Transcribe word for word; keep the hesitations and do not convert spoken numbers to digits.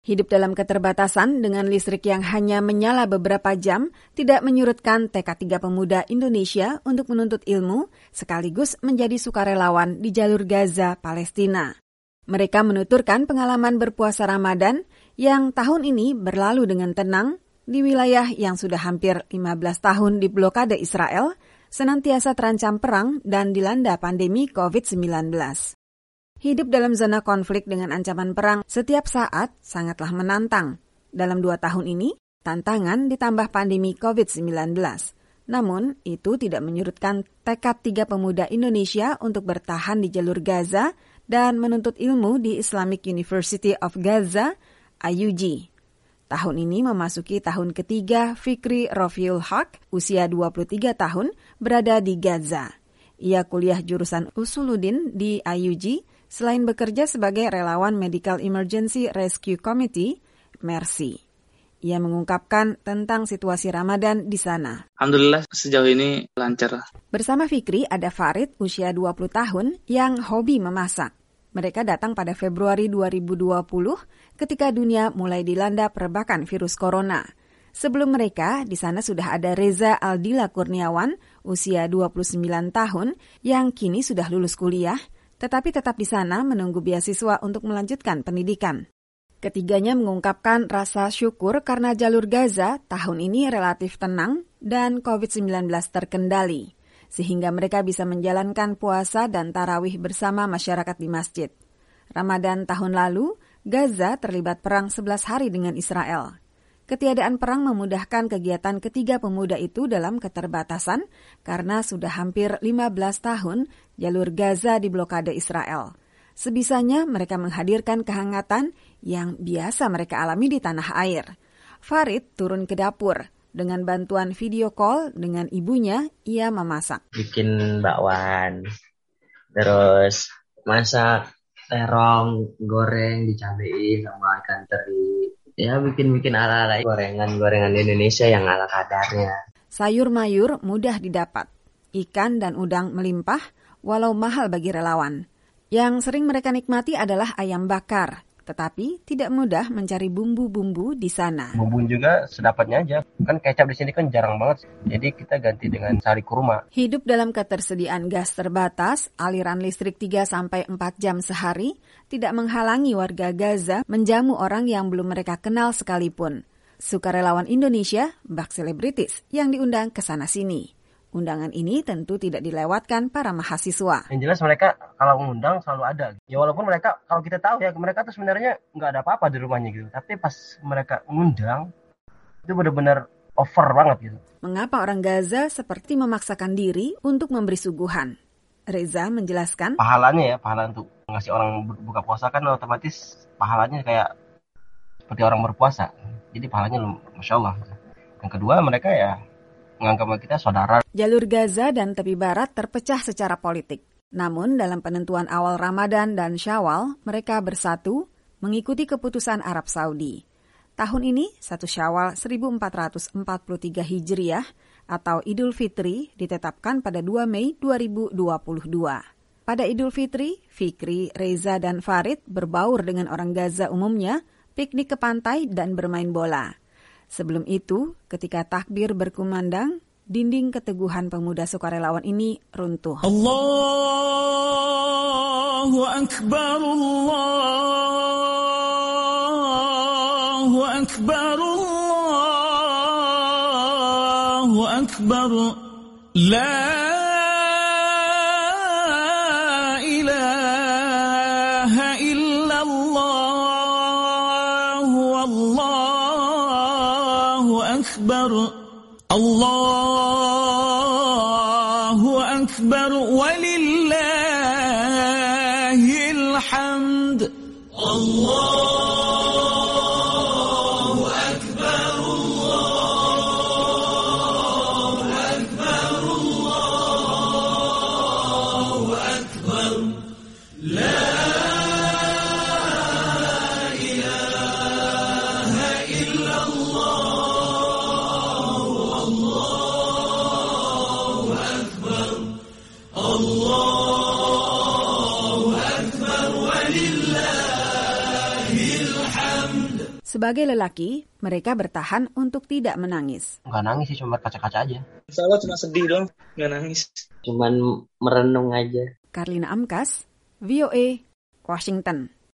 Hidup dalam keterbatasan dengan listrik yang hanya menyala beberapa jam tidak menyurutkan tekad tiga pemuda Indonesia untuk menuntut ilmu sekaligus menjadi sukarelawan di jalur Gaza, Palestina. Mereka menuturkan pengalaman berpuasa Ramadan yang tahun ini berlalu dengan tenang di wilayah yang sudah hampir lima belas tahun diblokade Israel, senantiasa terancam perang dan dilanda pandemi covid sembilan belas. Hidup dalam zona konflik dengan ancaman perang setiap saat sangatlah menantang. Dalam dua tahun ini, tantangan ditambah pandemi covid sembilan belas. Namun, itu tidak menyurutkan tekad tiga pemuda Indonesia untuk bertahan di jalur Gaza dan menuntut ilmu di Islamic University of Gaza, I U G. Tahun ini memasuki tahun ketiga Fikri Rofiul Haq, usia dua puluh tiga tahun, berada di Gaza. Ia kuliah jurusan Usuluddin di I U G, selain bekerja sebagai relawan Medical Emergency Rescue Committee, Mercy. Ia mengungkapkan tentang situasi Ramadan di sana. Alhamdulillah sejauh ini lancar. Bersama Fikri ada Farid, usia dua puluh tahun, yang hobi memasak. Mereka datang pada Februari dua ribu dua puluh ketika dunia mulai dilanda perbakan virus corona. Sebelum mereka, di sana sudah ada Reza Aldila Kurniawan, usia dua puluh sembilan tahun, yang kini sudah lulus kuliah, tetapi tetap di sana menunggu beasiswa untuk melanjutkan pendidikan. Ketiganya mengungkapkan rasa syukur karena jalur Gaza tahun ini relatif tenang dan covid sembilan belas terkendali, sehingga mereka bisa menjalankan puasa dan tarawih bersama masyarakat di masjid. Ramadan tahun lalu, Gaza terlibat perang sebelas hari dengan Israel. Ketiadaan perang memudahkan kegiatan ketiga pemuda itu dalam keterbatasan karena sudah hampir lima belas tahun jalur Gaza diblokade Israel. Sebisanya mereka menghadirkan kehangatan yang biasa mereka alami di tanah air. Farid turun ke dapur. Dengan bantuan video call dengan ibunya, ia memasak. Bikin bakwan, terus masak terong, goreng, dicabein sama ikan teri. Ya, bikin-bikin ala-ala gorengan-gorengan Indonesia yang ala kadarnya. Sayur mayur mudah didapat. Ikan dan udang melimpah, walau mahal bagi relawan. Yang sering mereka nikmati adalah ayam bakar, tetapi tidak mudah mencari bumbu-bumbu di sana. Bumbu juga sedapatnya aja. Kan kecap di sini kan jarang banget. Jadi kita ganti dengan sari kurma. Hidup dalam ketersediaan gas terbatas, aliran listrik tiga sampai empat jam sehari, tidak menghalangi warga Gaza menjamu orang yang belum mereka kenal sekalipun. Sukarelawan Indonesia, bak selebritis yang diundang ke sana-sini. Undangan ini tentu tidak dilewatkan para mahasiswa. Yang jelas mereka kalau mengundang selalu ada. Ya walaupun mereka, kalau kita tahu ya, mereka tuh sebenarnya nggak ada apa-apa di rumahnya gitu. Tapi pas mereka mengundang, itu benar-benar over banget gitu. Mengapa orang Gaza seperti memaksakan diri untuk memberi suguhan? Reza menjelaskan. Pahalanya ya, pahala untuk ngasih orang buka puasa kan otomatis pahalanya kayak seperti orang berpuasa. Jadi pahalanya Masya Allah. Yang kedua mereka ya menganggap kita saudara. Jalur Gaza dan tepi barat terpecah secara politik. Namun dalam penentuan awal Ramadan dan Syawal, mereka bersatu mengikuti keputusan Arab Saudi. Tahun ini, satu Syawal seribu empat ratus empat puluh tiga Hijriah atau Idul Fitri ditetapkan pada dua Mei dua ribu dua puluh dua. Pada Idul Fitri, Fikri, Reza, dan Farid berbaur dengan orang Gaza umumnya, piknik ke pantai dan bermain bola. Sebelum itu, ketika takbir berkumandang, dinding keteguhan pemuda sukarelawan ini runtuh. Allahu Akbar, Allahu Akbar, Allahu Akbar, La ilaha illallah, Wallahu Akbar, Allahu Akbar, walillahil hamd. Allahu Akbar, Allahu Akbar, Allahu Akbar, La ilaha illallah. Allahu Akbar walillahil Sebagai lelaki, mereka bertahan untuk tidak menangis. Nggak nangis sih, cuma berkaca-kaca aja. Insya Allah cuma sedih doang, nggak nangis. Cuman merenung aja. Karlina Amkas, V O A, Washington.